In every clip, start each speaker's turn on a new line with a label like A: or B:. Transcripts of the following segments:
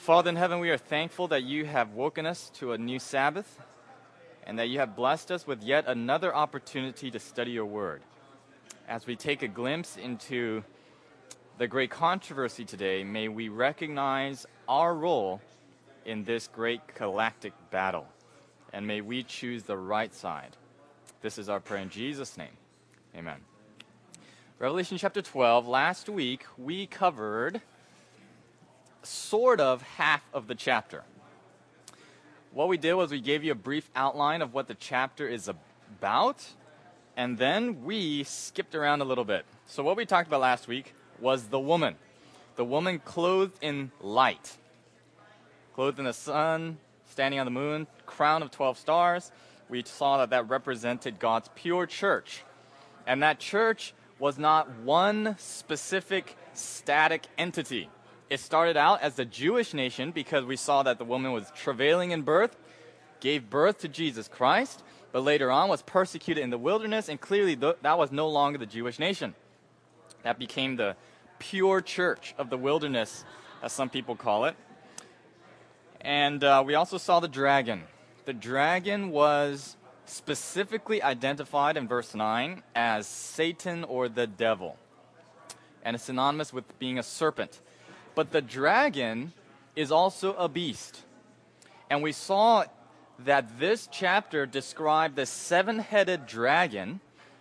A: Father in heaven, we are thankful that you have woken us to a new Sabbath and that you have blessed us with yet another opportunity to study your word. As we take a glimpse into the great controversy today, may we recognize our role in this great galactic battle, and may we choose the right side. This is our prayer in Jesus' name. Amen. Revelation chapter 12, last week we covered sort of half of the chapter. What we did was we gave you a brief outline of what the chapter is about, and then we skipped around a little bit. So what we talked about last week was the woman clothed in light, clothed in the sun, standing on the moon, crown of 12 stars. We saw that represented God's pure church, and that church was not one specific static entity. It started out as the Jewish nation because we saw that the woman was travailing in birth, gave birth to Jesus Christ, but later on was persecuted in the wilderness, and clearly that was no longer the Jewish nation. That became the pure church of the wilderness, as some people call it. And we also saw the dragon. The dragon was specifically identified in verse 9 as Satan or the devil, and is synonymous with being a serpent. But the dragon is also a beast. And we saw that this chapter described the seven-headed dragon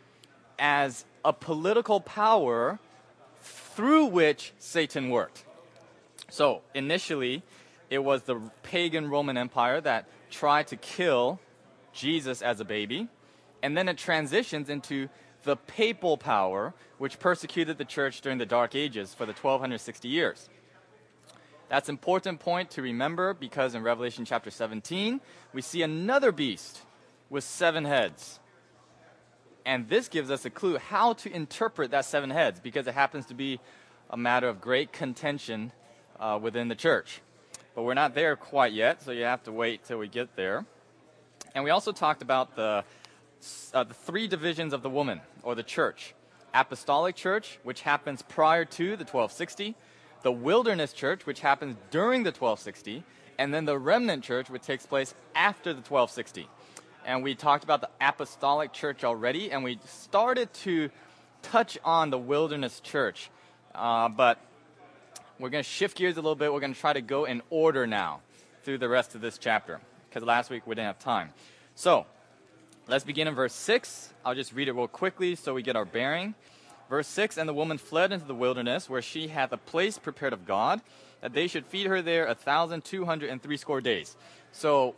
A: as a political power through which Satan worked. So initially, it was the pagan Roman Empire that tried to kill Jesus as a baby. And then it transitions into the papal power, which persecuted the church during the Dark Ages for the 1260 years. That's an important point to remember because in Revelation chapter 17, we see another beast with 7 heads. And this gives us a clue how to interpret that 7 heads because it happens to be a matter of great contention within the church. But we're not there quite yet, so you have to wait till we get there. And we also talked about the 3 divisions of the woman or the church. Apostolic church, which happens prior to the 1260. The wilderness church, which happens during the 1260, and then the remnant church, which takes place after the 1260. And we talked about the apostolic church already, and we started to touch on the wilderness church. But we're going to shift gears a little bit. We're going to try to go in order now through the rest of this chapter, because last week we didn't have time. So let's begin in verse 6. I'll just read it real quickly so we get our bearing. Verse 6, and the woman fled into the wilderness, where she hath a place prepared of God, that they should feed her there 1,260 days. So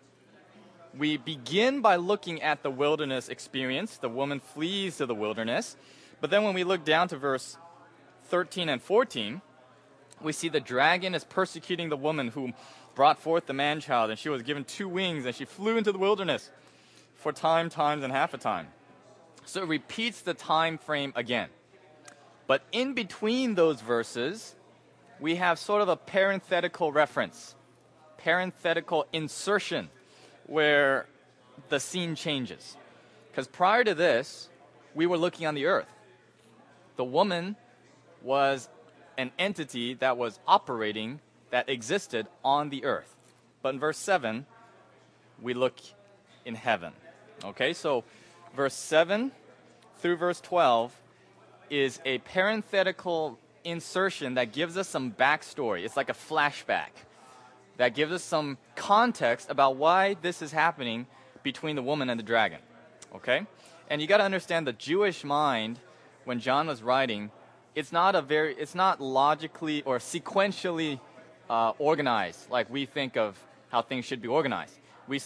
A: we begin by looking at the wilderness experience. The woman flees to the wilderness. But then when we look down to verse 13 and 14, we see the dragon is persecuting the woman who brought forth the man-child, and she was given 2 wings, and she flew into the wilderness for times, and half a time. So it repeats the time frame again. But in between those verses, we have sort of a parenthetical reference, parenthetical insertion, where the scene changes. Because prior to this, we were looking on the earth. The woman was an entity that was operating, that existed on the earth. But in verse 7, we look in heaven. Okay, so verse 7 through verse 12 is a parenthetical insertion that gives us some backstory. It's like a flashback that gives us some context about why this is happening between the woman and the dragon. Okay? And you got to understand the Jewish mind, when John was writing, it's not logically or sequentially organized like we think of how things should be organized.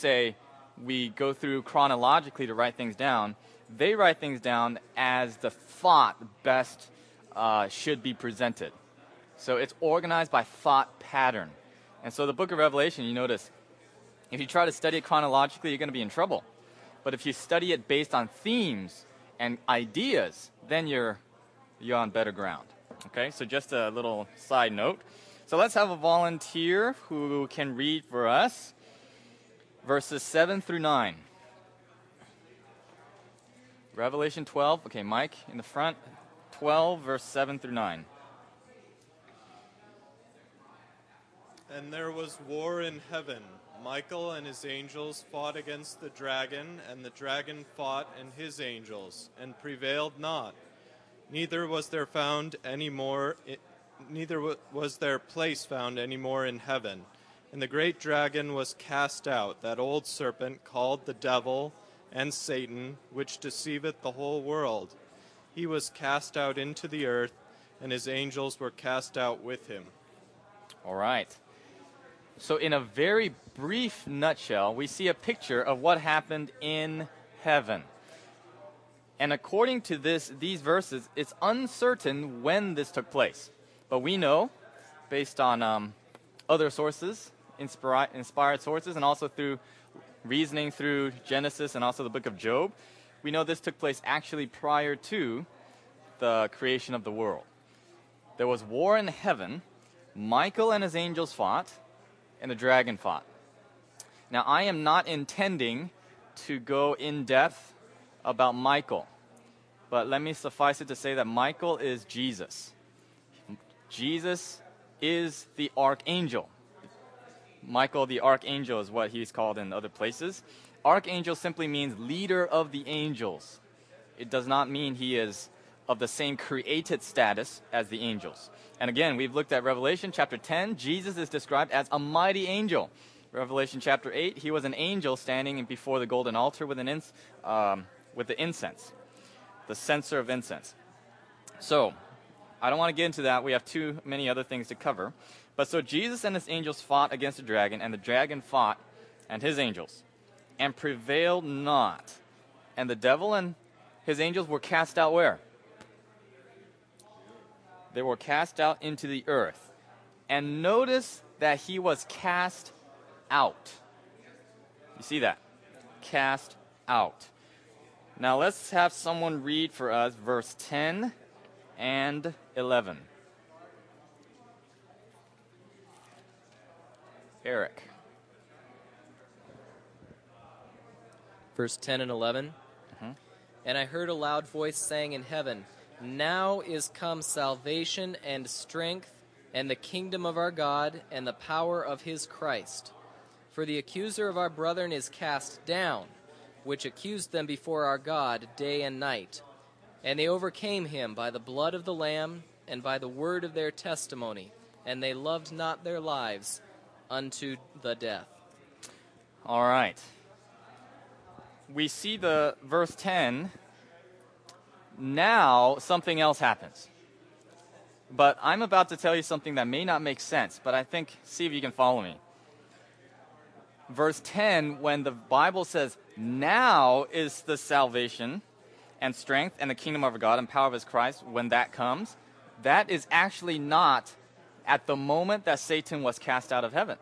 A: We go through chronologically to write things down. They write things down as the thought best should be presented. So it's organized by thought pattern. And so the book of Revelation, you notice, if you try to study it chronologically, you're going to be in trouble. But if you study it based on themes and ideas, then you're on better ground. Okay, so just a little side note. So let's have a volunteer who can read for us verses 7 through 9. Revelation 12. Okay, Mike in the front. 12, verse 7 through 9.
B: And there was war in heaven. Michael and his angels fought against the dragon, and the dragon fought and his angels, and prevailed not. Neither was there place found any more in heaven. And the great dragon was cast out, that old serpent called the devil and Satan, which deceiveth the whole world. He was cast out into the earth, and his angels were cast out with him.
A: All right. So in a very brief nutshell, we see a picture of what happened in heaven. And according to these verses, it's uncertain when this took place. But we know, based on other sources, inspired sources, and also through reasoning through Genesis and also the book of Job, we know this took place actually prior to the creation of the world. There was war in heaven. Michael and his angels fought, and the dragon fought. Now, I am not intending to go in depth about Michael, but let me suffice it to say that Michael is Jesus. Jesus is the archangel. Michael the archangel is what he's called in other places. Archangel simply means leader of the angels. It does not mean he is of the same created status as the angels. And again, we've looked at Revelation chapter 10. Jesus is described as a mighty angel. Revelation chapter 8, he was an angel standing before the golden altar with the incense, the censer of incense. So, I don't want to get into that. We have too many other things to cover. But so Jesus and his angels fought against the dragon, and the dragon fought and his angels, and prevailed not. And the devil and his angels were cast out where? They were cast out into the earth. And notice that he was cast out. You see that? Cast out. Now let's have someone read for us verse 10 and 11. Eric.
C: Verse 10 and 11. And I heard a loud voice saying in heaven, Now is come salvation and strength and the kingdom of our God and the power of his Christ. For the accuser of our brethren is cast down, which accused them before our God day and night. And they overcame him by the blood of the Lamb and by the word of their testimony, and they loved not their lives unto the death.
A: All right. We see the verse 10. Now something else happens. But I'm about to tell you something that may not make sense, but I think, see if you can follow me. Verse 10, when the Bible says, now is the salvation and strength and the kingdom of our God and power of his Christ, when that comes, that is actually not at the moment that Satan was cast out of heaven.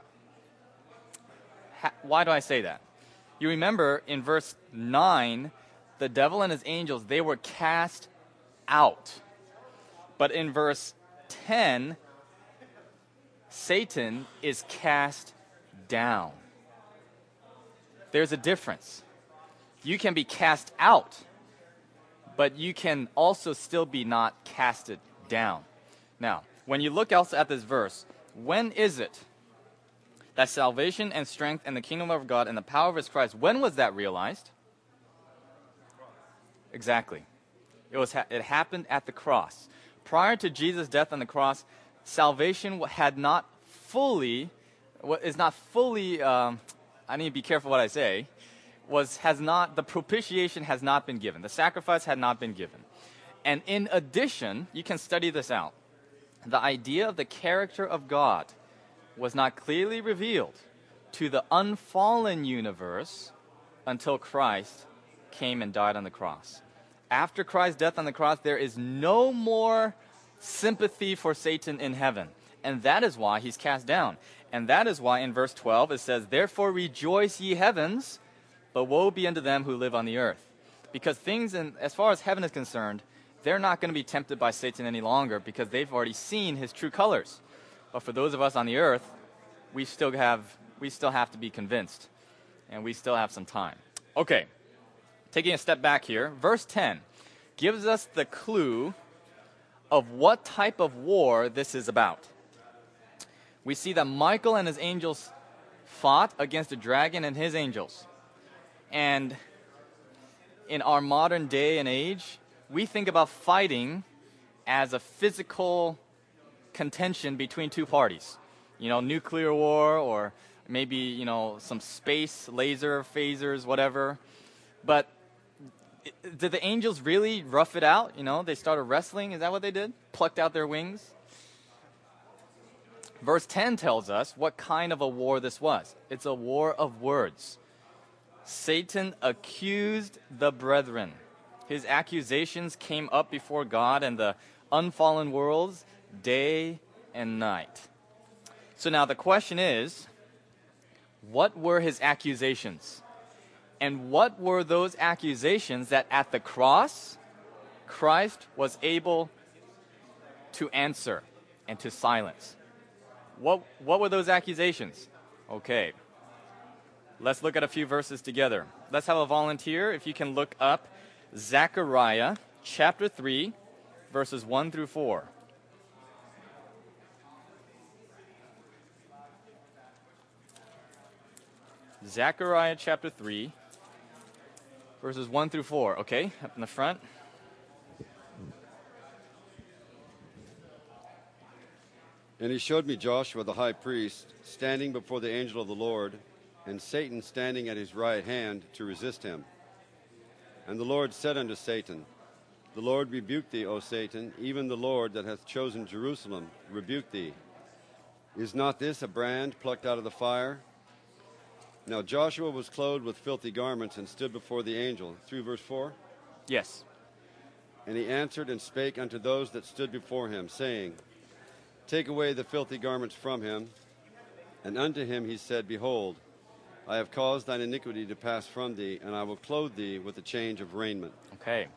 A: Why do I say that? You remember in verse 9, the devil and his angels, they were cast out. But in verse 10, Satan is cast down. There's a difference. You can be cast out, but you can also still be not casted down. Now, when you look also at this verse, when is it that salvation and strength and the kingdom of God and the power of his Christ, when was that realized? Exactly. It happened at the cross. Prior to Jesus' death on the cross, salvation I need to be careful what I say, the propitiation has not been given. The sacrifice had not been given. And in addition, you can study this out. The idea of the character of God was not clearly revealed to the unfallen universe until Christ came and died on the cross. After Christ's death on the cross, there is no more sympathy for Satan in heaven. And that is why he's cast down. And that is why in verse 12 it says, Therefore rejoice ye heavens, but woe be unto them who live on the earth. Because as far as heaven is concerned, they're not going to be tempted by Satan any longer because they've already seen his true colors. But for those of us on the earth, we still have to be convinced. And we still have some time. Okay, taking a step back here, verse 10 gives us the clue of what type of war this is about. we see that Michael and his angels fought against the dragon and his angels. And in our modern day and age, we think about fighting as a physical contention between two parties. You know, nuclear war, or maybe, you know, some space, laser, phasers, whatever. But did the angels really rough it out? You know, they started wrestling. Is that what they did? Plucked out their wings? Verse 10 tells us what kind of a war this was. It's a war of words. Satan accused the brethren. His accusations came up before God and the unfallen worlds day and night. So now the question is, what were his accusations? And what were those accusations that at the cross, Christ was able to answer and to silence? What were those accusations? Okay. Let's look at a few verses together. Let's have a volunteer. If you can look up Zechariah chapter 3, verses 1 through 4. Zechariah chapter 3, verses 1 through 4. Okay, up in the front.
D: And he showed me Joshua the high priest standing before the angel of the Lord, and Satan standing at his right hand to resist him. And the Lord said unto Satan, The Lord rebuke thee, O Satan, even the Lord that hath chosen Jerusalem rebuke thee. Is not this a brand plucked out of the fire? Now Joshua was clothed with filthy garments and stood before the angel. Through verse 4?
A: Yes.
D: And he answered and spake unto those that stood before him, saying, Take away the filthy garments from him. And unto him he said, Behold, I have caused thine iniquity to pass from thee, and I will clothe thee with a change of raiment.
A: Okay.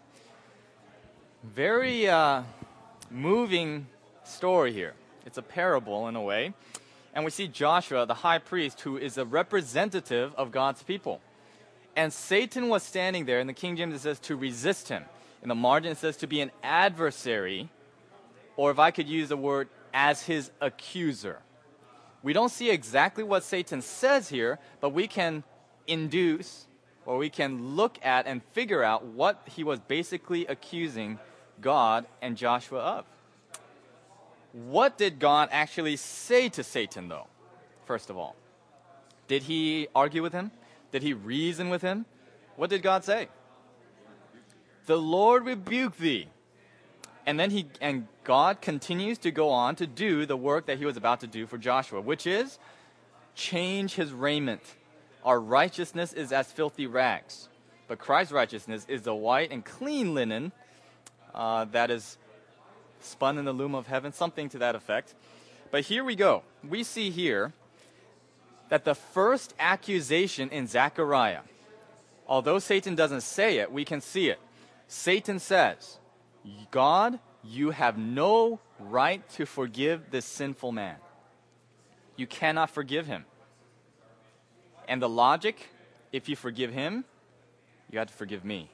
A: Very moving story here. It's a parable in a way. And we see Joshua, the high priest, who is a representative of God's people. And Satan was standing there. In the King James it says to resist him. In the margin it says to be an adversary, or if I could use the word, as his accuser. We don't see exactly what Satan says here, but we can induce, or we can look at and figure out what he was basically accusing God and Joshua of. What did God actually say to Satan, though, first of all? Did he argue with him? Did he reason with him? What did God say? The Lord rebuke thee. And then God continues to go on to do the work that he was about to do for Joshua, which is change his raiment. Our righteousness is as filthy rags, but Christ's righteousness is the white and clean linen that is spun in the loom of heaven, something to that effect. But here we go. We see here that the first accusation in Zechariah, although Satan doesn't say it, we can see it. Satan says, God, you have no right to forgive this sinful man. You cannot forgive him. And the logic, if you forgive him, you have to forgive me.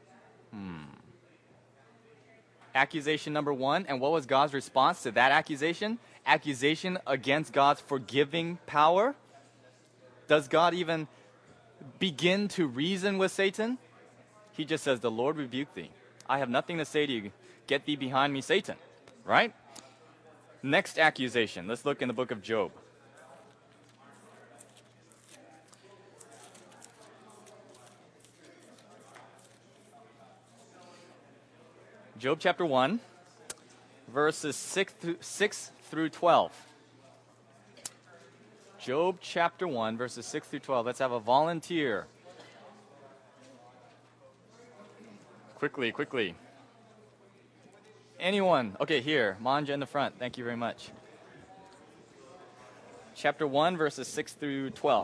A: Accusation number one, and what was God's response to that accusation? Accusation against God's forgiving power? Does God even begin to reason with Satan? He just says, the Lord rebuke thee. I have nothing to say to you. Get thee behind me, Satan. Right? Next accusation. Let's look in the book of Job. Job chapter 1, verses 6 through 12. Job chapter 1, verses 6 through 12. Let's have a volunteer. Quickly. Anyone? Okay, here. Manja in the front. Thank you very much. Chapter 1, verses 6 through 12.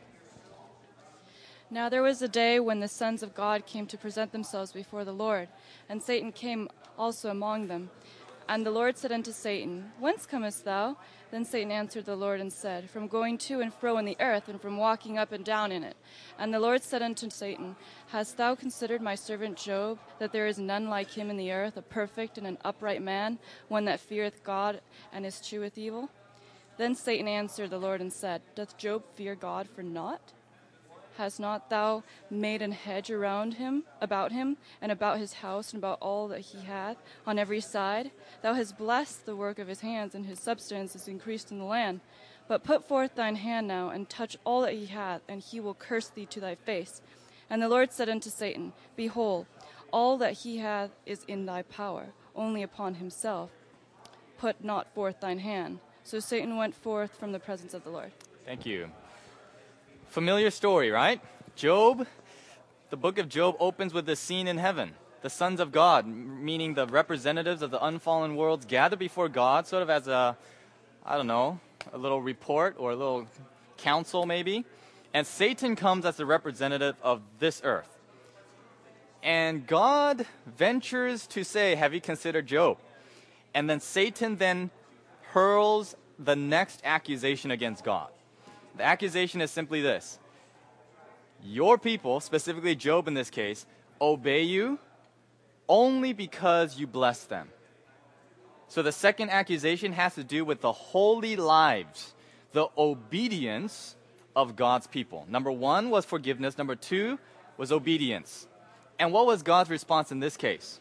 E: Now there was a day when the sons of God came to present themselves before the Lord, and Satan came also among them. And the Lord said unto Satan, Whence comest thou? Then Satan answered the Lord and said, From going to and fro in the earth, and from walking up and down in it. And the Lord said unto Satan, Hast thou considered my servant Job, that there is none like him in the earth, a perfect and an upright man, one that feareth God and escheweth evil? Then Satan answered the Lord and said, Doth Job fear God for naught? Hast not thou made an hedge about him, and about his house, and about all that he hath, on every side? Thou hast blessed the work of his hands, and his substance is increased in the land. But put forth thine hand now, and touch all that he hath, and he will curse thee to thy face. And the Lord said unto Satan, Behold, all that he hath is in thy power, only upon himself put not forth thine hand. So Satan went forth from the presence of the Lord.
A: Thank you. Familiar story, right? Job, the book of Job opens with this scene in heaven. The sons of God, meaning the representatives of the unfallen worlds, gather before God, sort of as a little report or a little council maybe. And Satan comes as the representative of this earth. And God ventures to say, have you considered Job? And then Satan then hurls the next accusation against God. The accusation is simply this: your people, specifically Job in this case, obey you only because you bless them. So the second accusation has to do with the holy lives, the obedience of God's people. Number one was forgiveness. Number two was obedience. And what was God's response in this case?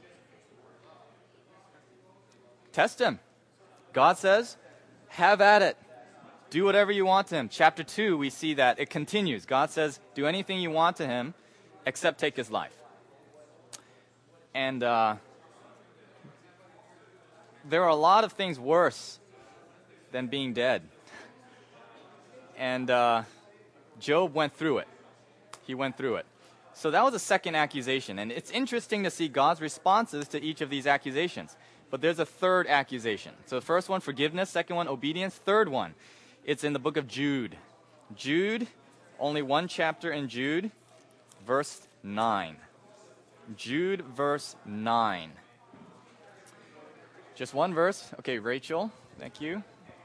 A: Test him. God says, have at it. Do whatever you want to him. Chapter 2, we see that it continues. God says, do anything you want to him, except take his life. And there are a lot of things worse than being dead. And Job went through it. He went through it. So that was the second accusation. And it's interesting to see God's responses to each of these accusations. But there's a third accusation. So the first one, forgiveness. Second one, obedience. Third one, it's in the book of Jude. Jude, only one chapter in Jude, verse 9. Jude, verse 9. Just one verse. Okay, Rachel, thank you.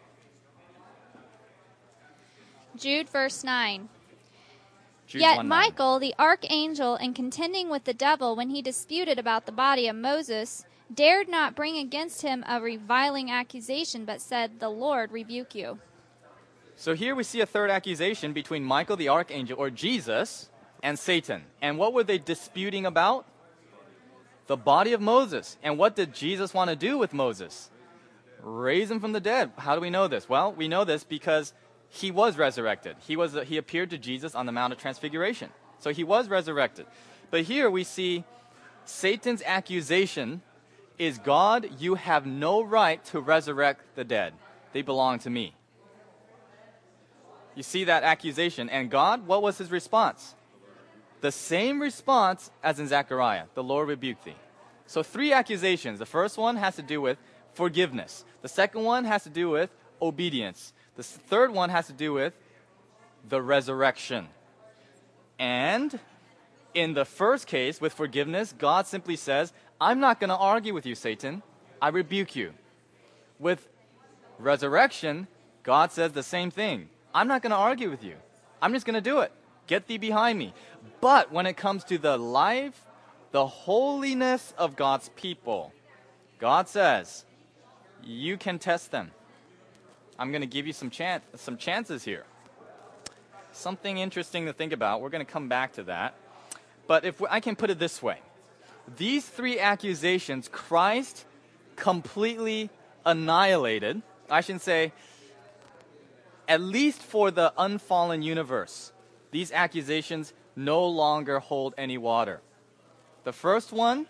F: Jude, verse 9.
A: Jude
F: Yet
A: 1:9.
F: Michael, the archangel, in contending with the devil when he disputed about the body of Moses, dared not bring against him a reviling accusation, but said, The Lord rebuke you.
A: So here we see a third accusation between Michael the archangel, or Jesus, and Satan. And what were they disputing about? The body of Moses. And what did Jesus want to do with Moses? Raise him from the dead. How do we know this? Well, we know this because he was resurrected. He appeared to Jesus on the Mount of Transfiguration. So he was resurrected. But here we see Satan's accusation is, God, you have no right to resurrect the dead. They belong to me. You see that accusation. And God, what was his response? The same response as in Zechariah. The Lord rebuked thee. So three accusations. The first one has to do with forgiveness. The second one has to do with obedience. The third one has to do with the resurrection. And in the first case, with forgiveness, God simply says, I'm not going to argue with you, Satan. I rebuke you. With resurrection, God says the same thing. I'm not going to argue with you. I'm just going to do it. Get thee behind me. But when it comes to the life, the holiness of God's people, God says, you can test them. I'm going to give you some chances here. Something interesting to think about. We're going to come back to that. But if I can put it this way. These three accusations, Christ completely annihilated. I should say, at least for the unfallen universe, these accusations no longer hold any water. The first one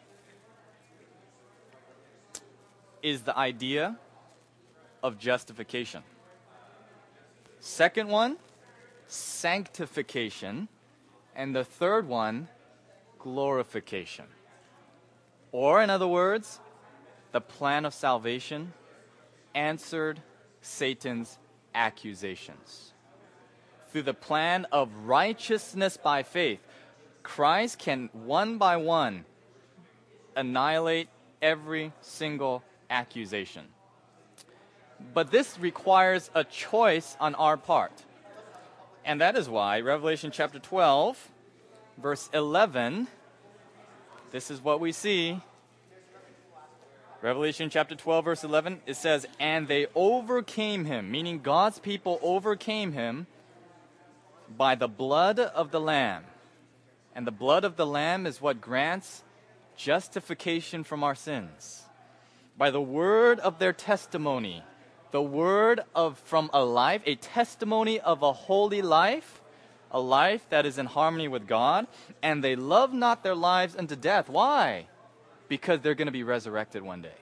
A: is the idea of justification. Second one, sanctification. And the third one, glorification. Or, in other words, the plan of salvation answered Satan's accusations. Through the plan of righteousness by faith, Christ can one by one annihilate every single accusation. But this requires a choice on our part. And that is why Revelation chapter 12, verse 11, this is what we see. Revelation chapter 12, verse 11, it says, "And they overcame him," meaning God's people overcame him by the blood of the Lamb. And the blood of the Lamb is what grants justification from our sins. By the word of their testimony, the word from a life, a testimony of a holy life, a life that is in harmony with God, and they love not their lives unto death. Why? Because they're going to be resurrected one day.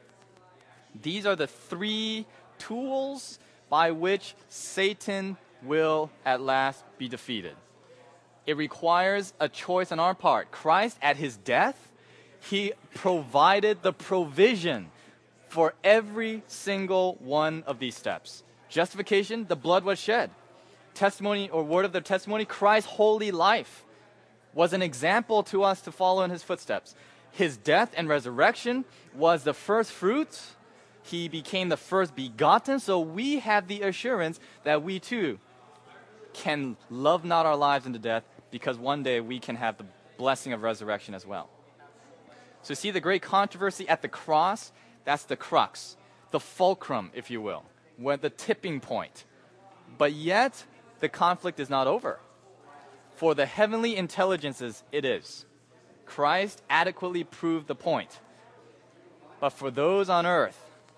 A: These are the three tools by which Satan will at last be defeated. It requires a choice on our part. Christ, at his death, he provided the provision for every single one of these steps. Justification, the blood was shed. Testimony or word of the testimony, Christ's holy life was an example to us to follow in his footsteps. His death and resurrection was the first fruits. He became the first begotten, so we have the assurance that we too can love not our lives into death, because one day we can have the blessing of resurrection as well. So see the great controversy at the cross, that's the crux, the fulcrum, if you will, the tipping point. But yet, the conflict is not over. For the heavenly intelligences, it is. Christ adequately proved the point. But for those on earth,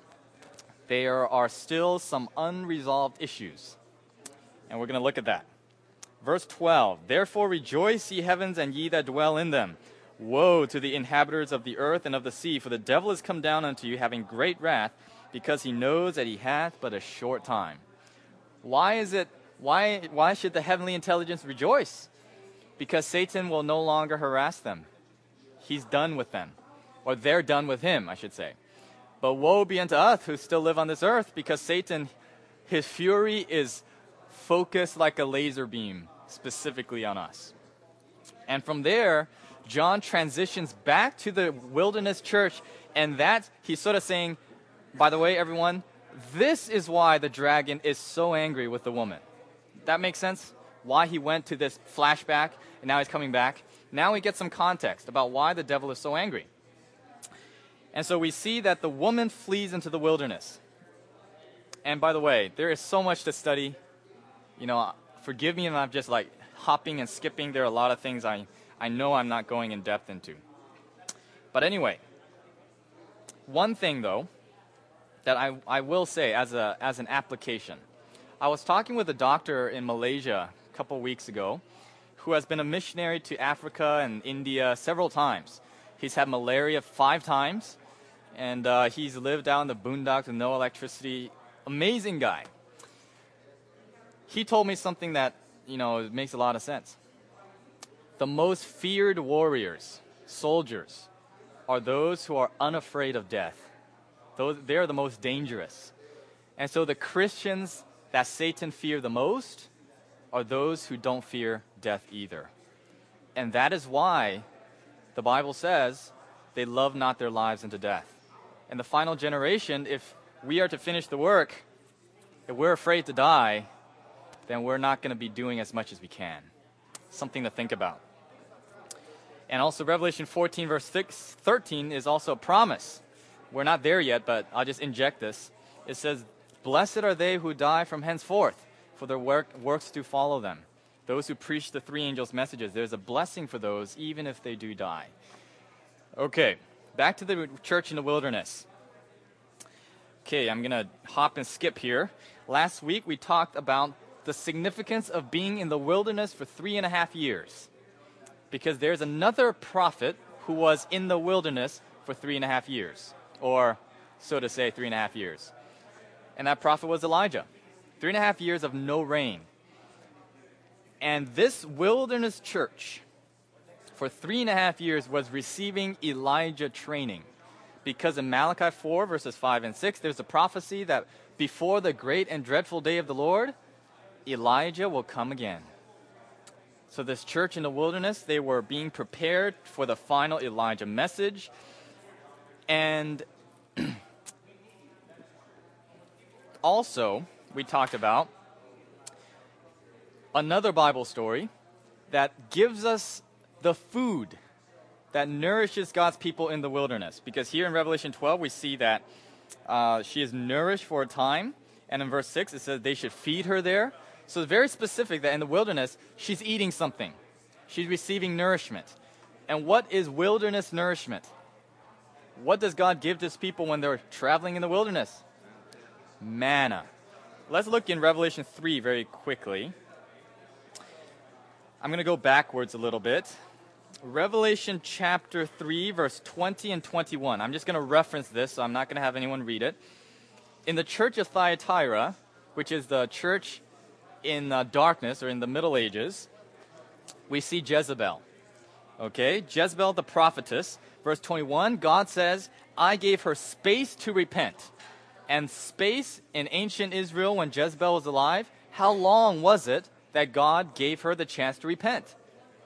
A: there are still some unresolved issues. And we're going to look at that. Verse 12, "Therefore rejoice, ye heavens, and ye that dwell in them. Woe to the inhabitants of the earth and of the sea, for the devil is come down unto you, having great wrath, because he knows that he hath but a short time." Why should the heavenly intelligence rejoice? Because Satan will no longer harass them. He's done with them. Or they're done with him, I should say. But woe be unto us who still live on this earth, because Satan, his fury is focused like a laser beam, specifically on us. And from there, John transitions back to the wilderness church, and that he's sort of saying, by the way, everyone, this is why the dragon is so angry with the woman. That makes sense? Why he went to this flashback, and now he's coming back. Now we get some context about why the devil is so angry. And so we see that the woman flees into the wilderness. And by the way, there is so much to study. You know, forgive me if I'm just like hopping and skipping. There are a lot of things I know I'm not going in depth into. But anyway, one thing though, that I will say as an application. I was talking with a doctor in Malaysia a couple weeks ago who has been a missionary to Africa and India several times. He's had malaria 5 times, and he's lived out in the boondocks with no electricity. Amazing guy. He told me something that, it makes a lot of sense. The most feared warriors, soldiers, are those who are unafraid of death. They're the most dangerous. And so the Christians that Satan fear the most are those who don't fear death either. And that is why the Bible says they love not their lives unto death. And the final generation, if we are to finish the work, if we're afraid to die, then we're not going to be doing as much as we can. Something to think about. And also Revelation 14 verse 13 is also a promise. We're not there yet, but I'll just inject this. It says, "Blessed are they who die from henceforth, for their works do follow them." Those who preach the 3 angels' messages, there's a blessing for those, even if they do die. Okay, back to the church in the wilderness. Okay, I'm going to hop and skip here. Last week, we talked about the significance of being in the wilderness for 3.5 years. Because there's another prophet who was in the wilderness for 3.5 years. Or, so to say, 3.5 years. And that prophet was Elijah. 3.5 years of no rain. And this wilderness church, for 3.5 years, was receiving Elijah training. Because in Malachi 4, verses 5 and 6, there's a prophecy that before the great and dreadful day of the Lord, Elijah will come again. So this church in the wilderness, they were being prepared for the final Elijah message. And also, we talked about another Bible story that gives us the food that nourishes God's people in the wilderness. Because here in Revelation 12, we see that she is nourished for a time. And in verse 6, it says they should feed her there. So it's very specific that in the wilderness, she's eating something. She's receiving nourishment. And what is wilderness nourishment? What does God give to his people when they're traveling in the wilderness? Manna. Let's look in Revelation 3 very quickly. I'm going to go backwards a little bit. Revelation chapter 3, verse 20 and 21. I'm just going to reference this, so I'm not going to have anyone read it. In the church of Thyatira, which is the church in darkness or in the Middle Ages, we see Jezebel. Okay, Jezebel the prophetess. Verse 21, God says, I gave her space to repent. And space in ancient Israel when Jezebel was alive, how long was it that God gave her the chance to repent?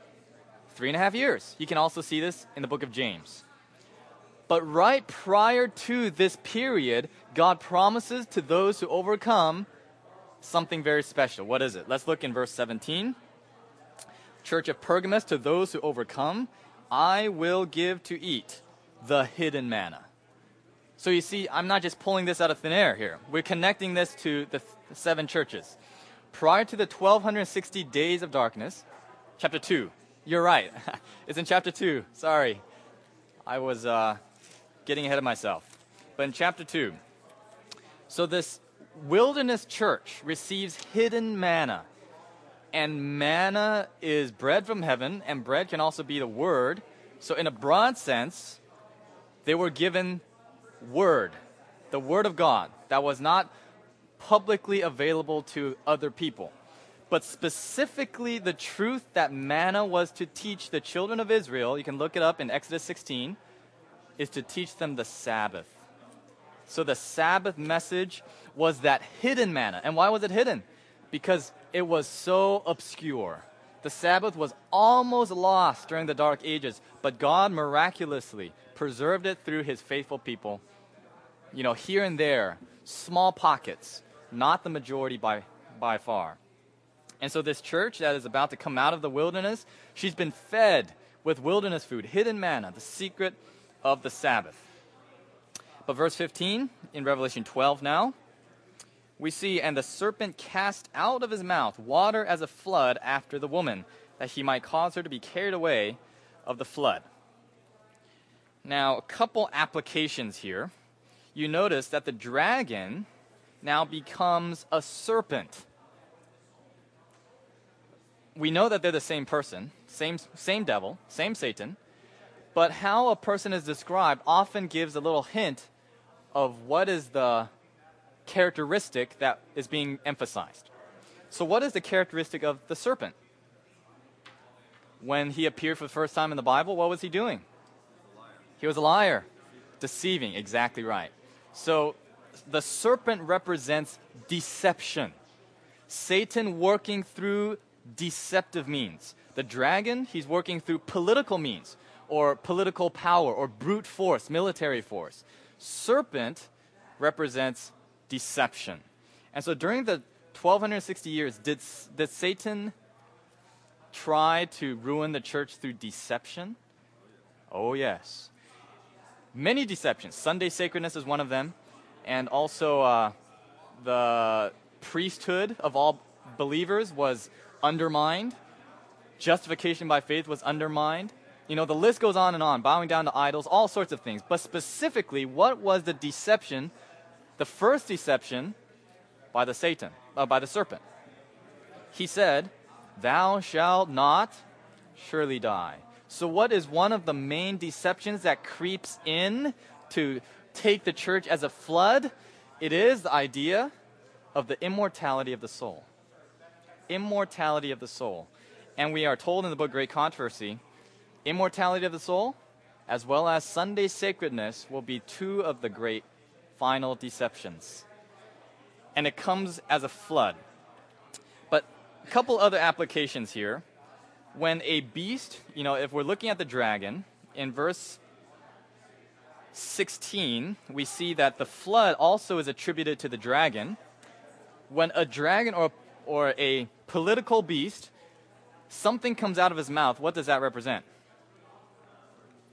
A: 3.5 years. You can also see this in the book of James. But right prior to this period, God promises to those who overcome something very special. What is it? Let's look in verse 17. Church of Pergamos, to those who overcome, I will give to eat the hidden manna. So you see, I'm not just pulling this out of thin air here. We're connecting this to the 7 churches. Prior to the 1260 days of darkness, chapter 2. You're right. It's in chapter 2. Sorry. I was getting ahead of myself. But in chapter 2. So this wilderness church receives hidden manna. And manna is bread from heaven, and bread can also be the word. So in a broad sense, they were given word, the word of God, that was not publicly available to other people. But specifically the truth that manna was to teach the children of Israel, you can look it up in Exodus 16, is to teach them the Sabbath. So the Sabbath message was that hidden manna. And why was it hidden? Because it was so obscure. The Sabbath was almost lost during the Dark Ages, but God miraculously preserved it through his faithful people. You know, here and there, small pockets, not the majority by far. And so this church that is about to come out of the wilderness, she's been fed with wilderness food, hidden manna, the secret of the Sabbath. But verse 15 in Revelation 12 now, we see, and the serpent cast out of his mouth water as a flood after the woman, that he might cause her to be carried away of the flood. Now, a couple applications here. You notice that the dragon now becomes a serpent. We know that they're the same person, same devil, same Satan, but how a person is described often gives a little hint of what is the characteristic that is being emphasized. So what is the characteristic of the serpent? When he appeared for the first time in the Bible, what was he doing? He was a liar. Deceiving, exactly right. So the serpent represents deception. Satan working through deceptive means. The dragon, he's working through political means, or political power, or brute force, military force. Serpent represents deception. And so during the 1260 years, did Satan try to ruin the church through deception? Oh, yes. Many deceptions. Sunday sacredness is one of them. And also the priesthood of all believers was undermined. Justification by faith was undermined. You know, the list goes on and on, bowing down to idols, all sorts of things. But specifically, what was the deception? The first deception by the serpent. He said, "Thou shalt not surely die." So what is one of the main deceptions that creeps in to take the church as a flood? It is the idea of the immortality of the soul. Immortality of the soul. And we are told in the book Great Controversy, immortality of the soul, as well as Sunday sacredness, will be two of the great final deceptions. And it comes as a flood. But a couple other applications here. When a beast, you know, if we're looking at the dragon, in verse 16, we see that the flood also is attributed to the dragon. When a dragon or a political beast, something comes out of his mouth, what does that represent?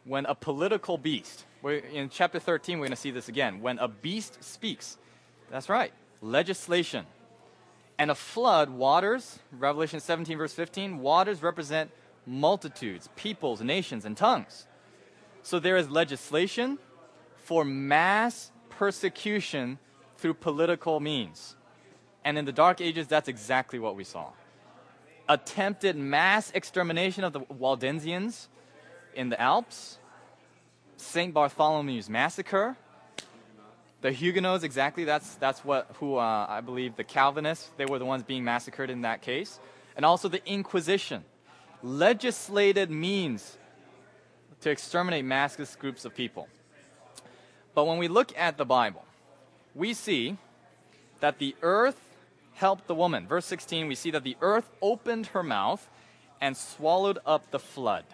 A: when a political beast, in chapter 13, we're going to see this again. When a beast speaks, that's right, legislation. And a flood, waters, Revelation 17, verse 15, waters represent multitudes, peoples, nations, and tongues. So there is legislation for mass persecution through political means. And in the Dark Ages, that's exactly what we saw. Attempted mass extermination of the Waldensians in the Alps, St. Bartholomew's Massacre, the Huguenots, exactly, that's who I believe the Calvinists, they were the ones being massacred in that case. And also the Inquisition, legislated means to exterminate mass groups of people. But when we look at the Bible, we see that the earth helped the woman. Verse 16, we see that the earth opened her mouth and swallowed up the flood.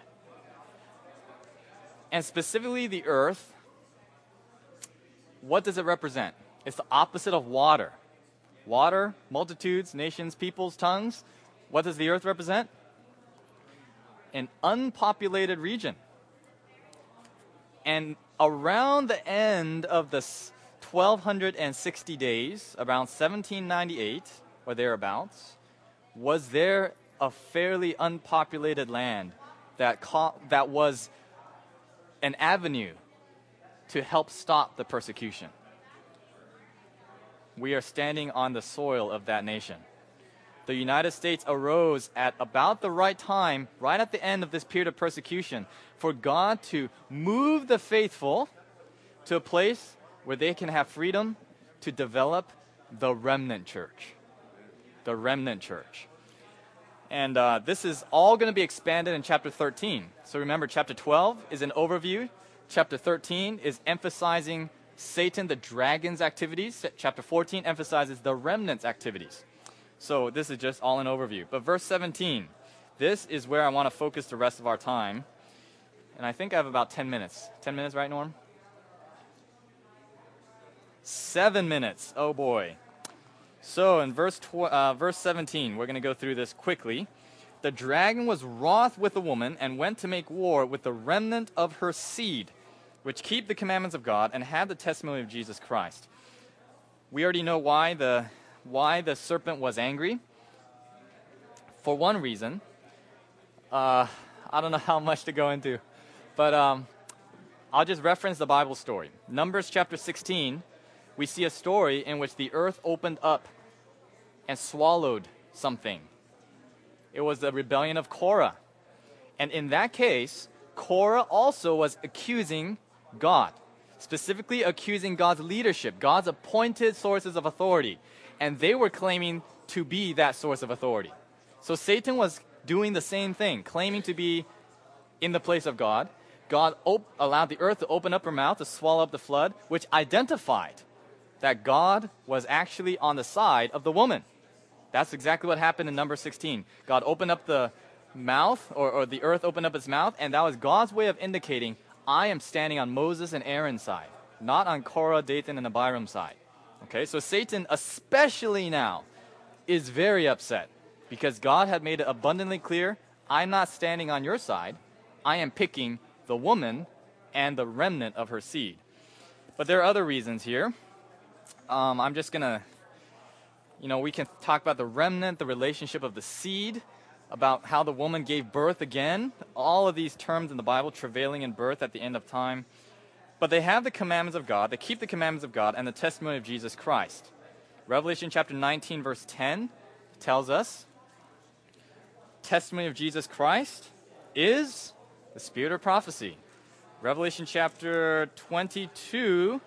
A: And specifically the earth, what does it represent? It's the opposite of water. Water, multitudes, nations, peoples, tongues. What does the earth represent? An unpopulated region. And around the end of the 1260 days, around 1798 or thereabouts, was there a fairly unpopulated land that was an avenue to help stop the persecution. We are standing on the soil of that nation. The United States arose at about the right time, right at the end of this period of persecution, for God to move the faithful to a place where they can have freedom to develop the remnant church. The remnant church. And this is all going to be expanded in chapter 13. So remember, chapter 12 is an overview. Chapter 13 is emphasizing Satan, the dragon's activities. Chapter 14 emphasizes the remnant's activities. So this is just all an overview. But verse 17, this is where I want to focus the rest of our time. And I think I have about 10 minutes. 10 minutes, right, Norm? 7 minutes. Oh, boy. So in verse 17, we're going to go through this quickly. The dragon was wroth with the woman and went to make war with the remnant of her seed, which keep the commandments of God and have the testimony of Jesus Christ. We already know why the serpent was angry. For one reason, I don't know how much to go into, but I'll just reference the Bible story. Numbers chapter 16, we see a story in which the earth opened up and swallowed something. It was the rebellion of Korah. And in that case, Korah also was accusing God, specifically accusing God's leadership, God's appointed sources of authority. And they were claiming to be that source of authority. So Satan was doing the same thing, claiming to be in the place of God. God allowed the earth to open up her mouth to swallow up the flood, which identified that God was actually on the side of the woman. That's exactly what happened in Numbers 16. God opened up the mouth, or the earth opened up its mouth, and that was God's way of indicating, I am standing on Moses and Aaron's side, not on Korah, Dathan, and Abiram's side. Okay, so Satan, especially now, is very upset because God had made it abundantly clear, I'm not standing on your side. I am picking the woman and the remnant of her seed. But there are other reasons here. I'm just going to, we can talk about the remnant, the relationship of the seed, about how the woman gave birth again. All of these terms in the Bible, travailing in birth at the end of time. But they have the commandments of God, they keep the commandments of God and the testimony of Jesus Christ. Revelation chapter 19, verse 10 tells us, testimony of Jesus Christ is the spirit of prophecy. Revelation chapter 22,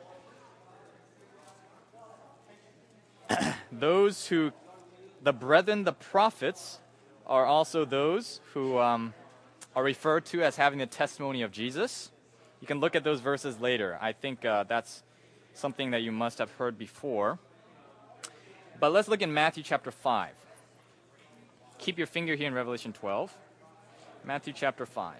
A: the brethren, the prophets, are also those who are referred to as having the testimony of Jesus. You can look at those verses later. I think that's something that you must have heard before. But let's look in Matthew chapter 5. Keep your finger here in Revelation 12. Matthew chapter 5.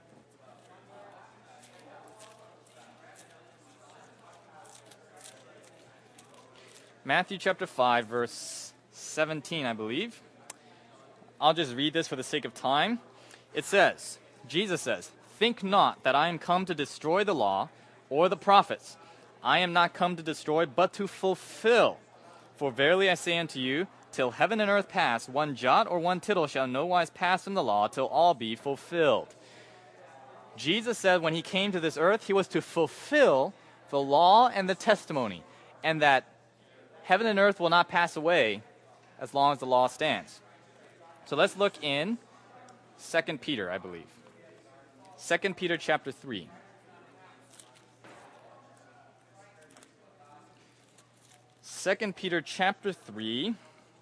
A: Matthew chapter 5, verse 17, I believe. I'll just read this for the sake of time. It says, Jesus says, Think not that I am come to destroy the law or the prophets. I am not come to destroy, but to fulfill. For verily I say unto you, till heaven and earth pass, one jot or one tittle shall no wise pass from the law, till all be fulfilled. Jesus said when he came to this earth, he was to fulfill the law and the testimony, and that heaven and earth will not pass away as long as the law stands. So let's look in 2 Peter, I believe. 2 Peter chapter 3. 2 Peter chapter 3,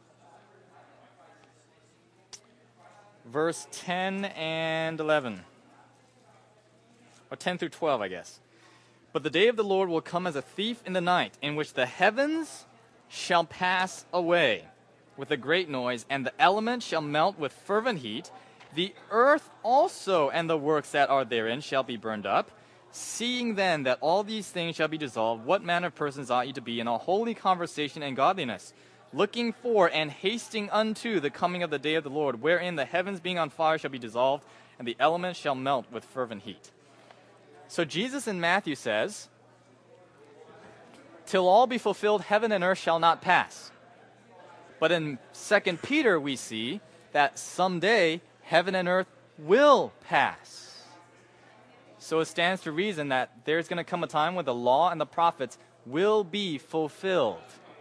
A: verse 10 and 11. Or 10 through 12, I guess. But the day of the Lord will come as a thief in the night, in which the heavens shall pass away with a great noise, and the elements shall melt with fervent heat. The earth also and the works that are therein shall be burned up. Seeing then that all these things shall be dissolved, what manner of persons ought ye to be in all holy conversation and godliness, looking for and hasting unto the coming of the day of the Lord, wherein the heavens being on fire shall be dissolved, and the elements shall melt with fervent heat. So Jesus in Matthew says, till all be fulfilled, heaven and earth shall not pass. But in 2 Peter we see that someday heaven and earth will pass. So it stands to reason that there's going to come a time when the law and the prophets will be fulfilled.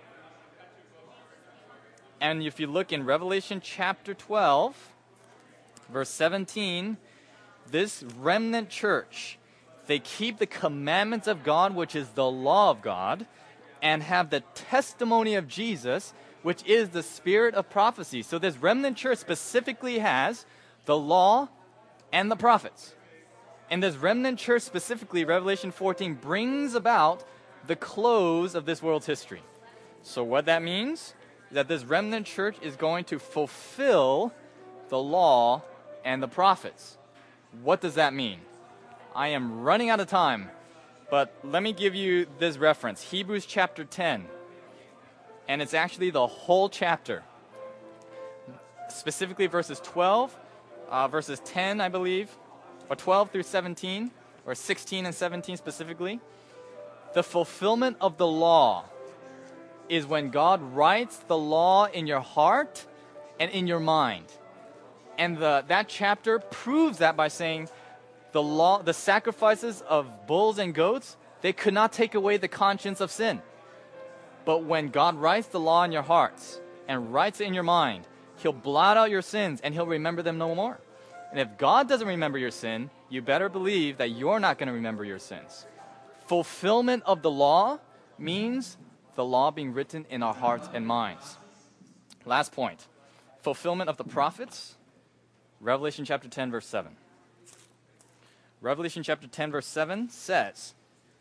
A: And if you look in Revelation chapter 12, verse 17, this remnant church, they keep the commandments of God, which is the law of God, and have the testimony of Jesus, which is the spirit of prophecy. So this remnant church specifically has the law and the prophets. And this remnant church specifically, Revelation 14, brings about the close of this world's history. So what that means is that this remnant church is going to fulfill the law and the prophets. What does that mean? I am running out of time, but let me give you this reference. Hebrews chapter 10. And it's actually the whole chapter. Specifically verses 12, verses 10, I believe, or 12 through 17, or 16 and 17 specifically. The fulfillment of the law is when God writes the law in your heart and in your mind. And that chapter proves that by saying the law, the sacrifices of bulls and goats, they could not take away the conscience of sin. But when God writes the law in your hearts and writes it in your mind, he'll blot out your sins and he'll remember them no more. And if God doesn't remember your sin, you better believe that you're not going to remember your sins. Fulfillment of the law means the law being written in our hearts and minds. Last point. Fulfillment of the prophets. Revelation chapter 10, verse 7. Revelation chapter 10, verse 7 says,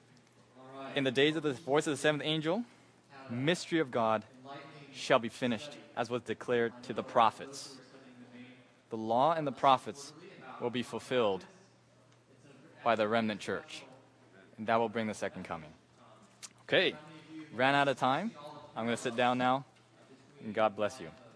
A: in the days of the voice of the seventh angel, mystery of God shall be finished, as was declared to the prophets. The law and the prophets will be fulfilled by the remnant church. And that will bring the second coming. Okay, ran out of time. I'm going to sit down now, and God bless you.